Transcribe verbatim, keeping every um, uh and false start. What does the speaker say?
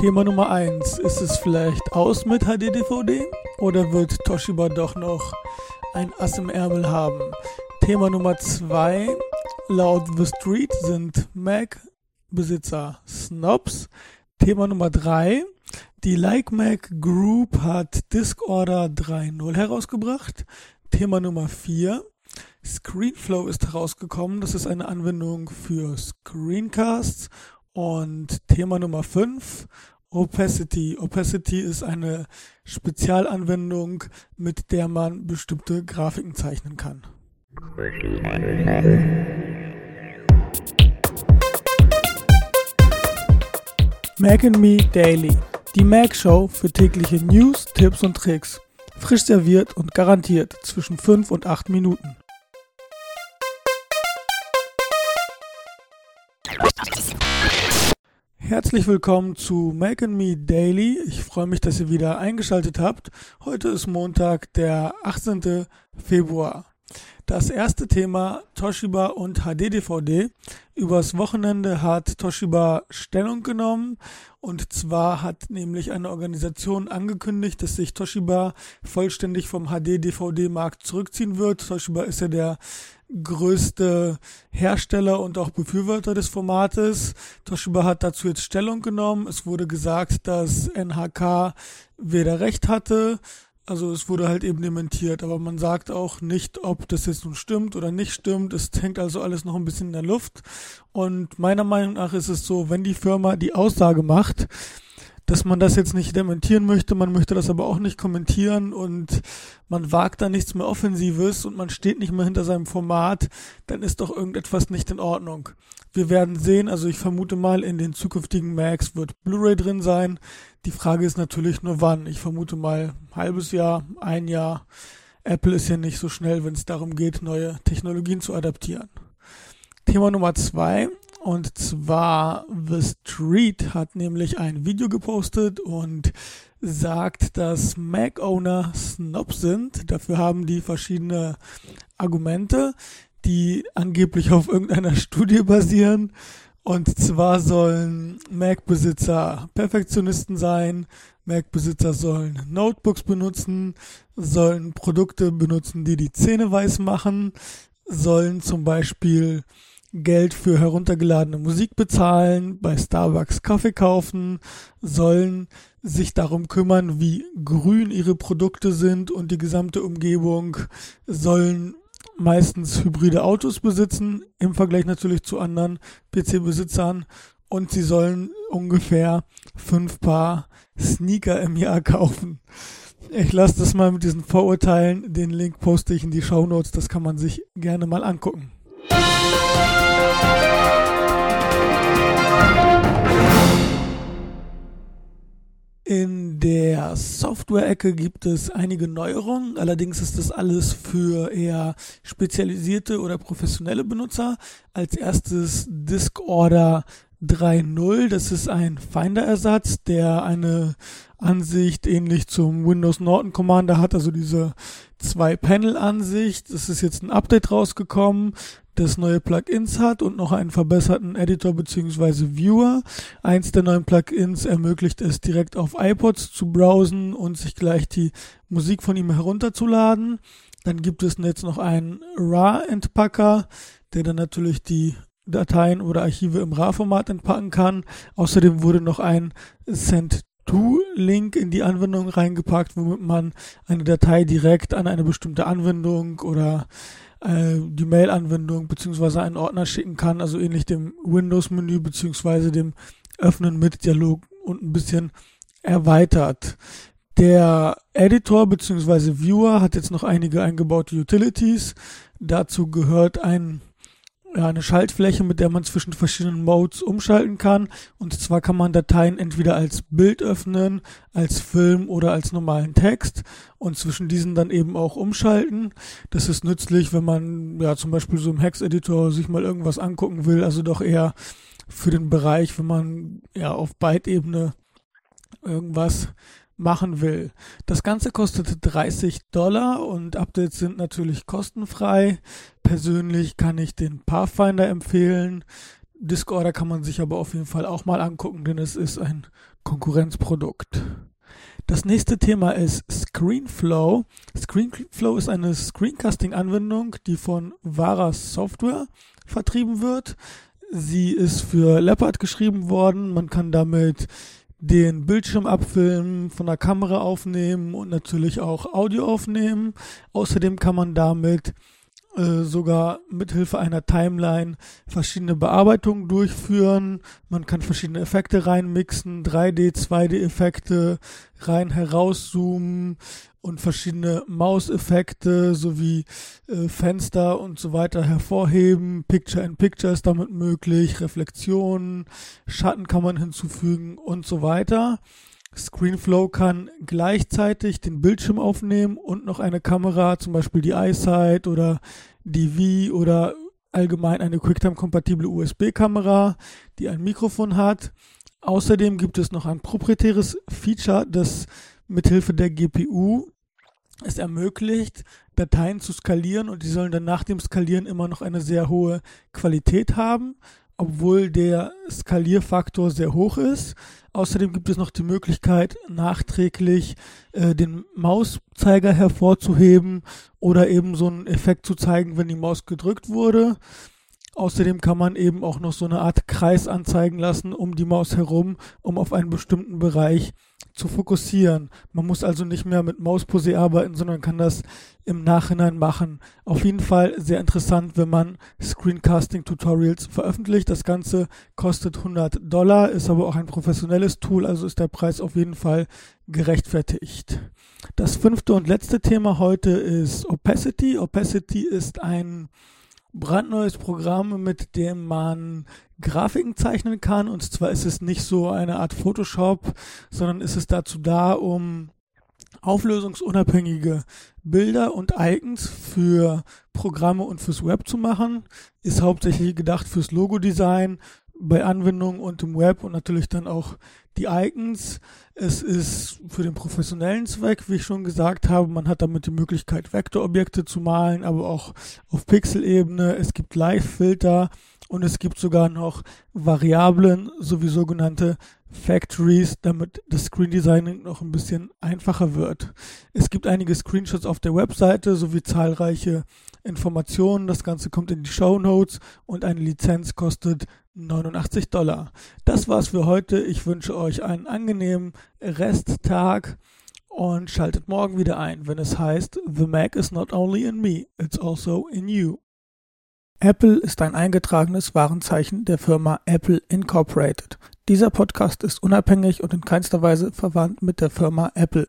Thema Nummer eins. Ist es vielleicht aus mit H D D V D oder wird Toshiba doch noch ein Ass im Ärmel haben? Thema Nummer zwei. Laut The Street sind Mac-Besitzer Snobs. Thema Nummer drei. Die Like Mac Group hat Discorder drei Punkt null herausgebracht. Thema Nummer vier. ScreenFlow ist herausgekommen. Das ist eine Anwendung für Screencasts. Und Thema Nummer fünf. Opacity. Opacity ist eine Spezialanwendung, mit der man bestimmte Grafiken zeichnen kann. Mac and Me Daily. Die Mac Show für tägliche News, Tipps und Tricks. Frisch serviert und garantiert zwischen fünf und acht Minuten. Herzlich willkommen zu Mac and Me Daily. Ich freue mich, dass ihr wieder eingeschaltet habt. Heute ist Montag, der achtzehnten Februar. Das erste Thema Toshiba und H D D V D. Übers Wochenende hat Toshiba Stellung genommen, und zwar hat nämlich eine Organisation angekündigt, dass sich Toshiba vollständig vom H D D V D-Markt zurückziehen wird. Toshiba ist ja der größte Hersteller und auch Befürworter des Formates. Toshiba hat dazu jetzt Stellung genommen. Es wurde gesagt, dass N H K weder recht hatte. Also es wurde halt eben dementiert, aber man sagt auch nicht, ob das jetzt nun stimmt oder nicht stimmt. Es hängt also alles noch ein bisschen in der Luft. Und meiner Meinung nach ist es so, wenn die Firma die Aussage macht, dass man das jetzt nicht dementieren möchte, man möchte das aber auch nicht kommentieren und man wagt da nichts mehr Offensives und man steht nicht mehr hinter seinem Format, dann ist doch irgendetwas nicht in Ordnung. Wir werden sehen, also ich vermute mal, in den zukünftigen Macs wird Blu-ray drin sein. Die Frage ist natürlich nur wann. Ich vermute mal ein halbes Jahr, ein Jahr. Apple ist ja nicht so schnell, wenn es darum geht, neue Technologien zu adaptieren. Thema Nummer zwei. Und zwar The Street hat nämlich ein Video gepostet und sagt, dass Mac-Owner Snobs sind. Dafür haben die verschiedene Argumente, die angeblich auf irgendeiner Studie basieren. Und zwar sollen Mac-Besitzer Perfektionisten sein, Mac-Besitzer sollen Notebooks benutzen, sollen Produkte benutzen, die die Zähne weiß machen, sollen zum Beispiel Geld für heruntergeladene Musik bezahlen, bei Starbucks Kaffee kaufen, sollen sich darum kümmern, wie grün ihre Produkte sind und die gesamte Umgebung, sollen meistens hybride Autos besitzen, im Vergleich natürlich zu anderen P C-Besitzern, und sie sollen ungefähr fünf Paar Sneaker im Jahr kaufen. Ich lasse das mal mit diesen Vorurteilen, den Link poste ich in die Shownotes, das kann man sich gerne mal angucken. In der Software-Ecke gibt es einige Neuerungen, allerdings ist das alles für eher spezialisierte oder professionelle Benutzer. Als erstes Discorder drei Punkt null, das ist ein Finder-Ersatz, der eine Ansicht ähnlich zum Windows Norton Commander hat, also diese Zwei-Panel-Ansicht. Es ist jetzt ein Update rausgekommen, das neue Plugins hat und noch einen verbesserten Editor bzw. Viewer. Eins der neuen Plugins ermöglicht es, direkt auf iPods zu browsen und sich gleich die Musik von ihm herunterzuladen. Dann gibt es jetzt noch einen RAR-Entpacker, der dann natürlich die Dateien oder Archive im RAR-Format entpacken kann. Außerdem wurde noch ein Send-To-Link in die Anwendung reingepackt, womit man eine Datei direkt an eine bestimmte Anwendung oder äh, die Mail-Anwendung bzw. einen Ordner schicken kann, also ähnlich dem Windows-Menü bzw. dem Öffnen mit Dialog und ein bisschen erweitert. Der Editor bzw. Viewer hat jetzt noch einige eingebaute Utilities. Dazu gehört ein Ja, eine Schaltfläche, mit der man zwischen verschiedenen Modes umschalten kann. Und zwar kann man Dateien entweder als Bild öffnen, als Film oder als normalen Text und zwischen diesen dann eben auch umschalten. Das ist nützlich, wenn man ja zum Beispiel so im Hex-Editor sich mal irgendwas angucken will, also doch eher für den Bereich, wenn man ja auf Byte-Ebene irgendwas machen will. Das Ganze kostet dreißig Dollar und Updates sind natürlich kostenfrei. Persönlich kann ich den Pathfinder empfehlen. Discorder kann man sich aber auf jeden Fall auch mal angucken, denn es ist ein Konkurrenzprodukt. Das nächste Thema ist ScreenFlow. ScreenFlow ist eine Screencasting-Anwendung, die von Vara Software vertrieben wird. Sie ist für Leopard geschrieben worden. Man kann damit den Bildschirm abfilmen, von der Kamera aufnehmen und natürlich auch Audio aufnehmen. Außerdem kann man damit äh, sogar mithilfe einer Timeline verschiedene Bearbeitungen durchführen. Man kann verschiedene Effekte reinmixen, drei D, zwei D-Effekte rein herauszoomen und verschiedene Mauseffekte sowie äh, Fenster und so weiter hervorheben. Picture-in-Picture ist damit möglich, Reflexionen, Schatten kann man hinzufügen und so weiter. ScreenFlow kann gleichzeitig den Bildschirm aufnehmen und noch eine Kamera, zum Beispiel die iSight oder die V oder allgemein eine QuickTime-kompatible U S B-Kamera, die ein Mikrofon hat. Außerdem gibt es noch ein proprietäres Feature, das mithilfe der G P U es ermöglicht, Dateien zu skalieren, und die sollen dann nach dem Skalieren immer noch eine sehr hohe Qualität haben, obwohl der Skalierfaktor sehr hoch ist. Außerdem gibt es noch die Möglichkeit, nachträglich äh, den Mauszeiger hervorzuheben oder eben so einen Effekt zu zeigen, wenn die Maus gedrückt wurde. Außerdem kann man eben auch noch so eine Art Kreis anzeigen lassen um die Maus herum, um auf einen bestimmten Bereich zu fokussieren. Man muss also nicht mehr mit Mausposé arbeiten, sondern kann das im Nachhinein machen. Auf jeden Fall sehr interessant, wenn man Screencasting-Tutorials veröffentlicht. Das Ganze kostet hundert Dollar, ist aber auch ein professionelles Tool, also ist der Preis auf jeden Fall gerechtfertigt. Das fünfte und letzte Thema heute ist Opacity. Opacity ist ein brandneues Programm, mit dem man Grafiken zeichnen kann, und zwar ist es nicht so eine Art Photoshop, sondern ist es dazu da, um auflösungsunabhängige Bilder und Icons für Programme und fürs Web zu machen. Ist hauptsächlich gedacht fürs Logo-Design bei Anwendungen und im Web und natürlich dann auch die Icons. Es ist für den professionellen Zweck, wie ich schon gesagt habe. Man hat damit die Möglichkeit, Vektorobjekte zu malen, aber auch auf Pixelebene. Es gibt Live-Filter und es gibt sogar noch Variablen sowie sogenannte Factories, damit das Screen Designing noch ein bisschen einfacher wird. Es gibt einige Screenshots auf der Webseite sowie zahlreiche Informationen. Das Ganze kommt in die Shownotes und eine Lizenz kostet neunundachtzig Dollar. Das war's für heute. Ich wünsche euch einen angenehmen Resttag und schaltet morgen wieder ein, wenn es heißt, The Mac is not only in me, it's also in you. Apple ist ein eingetragenes Warenzeichen der Firma Apple Incorporated. Dieser Podcast ist unabhängig und in keinster Weise verwandt mit der Firma Apple.